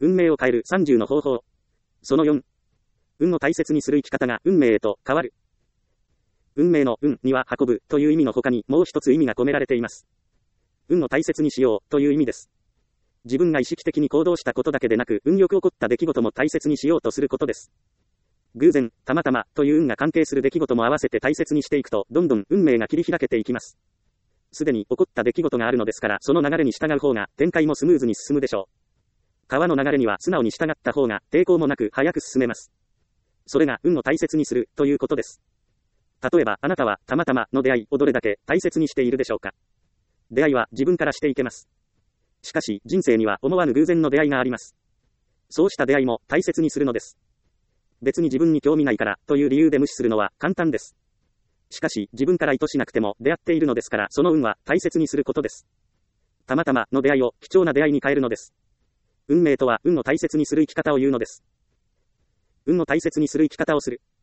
運命を変える30の方法。その4。運を大切にする生き方が運命へと変わる。運命の運には運ぶという意味の他にもう一つ意味が込められています。運を大切にしようという意味です。自分が意識的に行動したことだけでなく、運よく起こった出来事も大切にしようとすることです。偶然、たまたまという運が関係する出来事も合わせて大切にしていくと、どんどん運命が切り開けていきます。すでに起こった出来事があるのですから、その流れに従う方が展開もスムーズに進むでしょう。川の流れには素直に従った方が抵抗もなく早く進めます。それが運を大切にするということです。例えば、あなたはたまたまの出会いをどれだけ大切にしているでしょうか。出会いは自分からしていけます。しかし、人生には思わぬ偶然の出会いがあります。そうした出会いも大切にするのです。別に自分に興味ないからという理由で無視するのは簡単です。しかし、自分から意図しなくても出会っているのですから、その運は大切にすることです。たまたまの出会いを貴重な出会いに変えるのです。運命とは運を大切にする生き方を言うのです。運を大切にする生き方をする。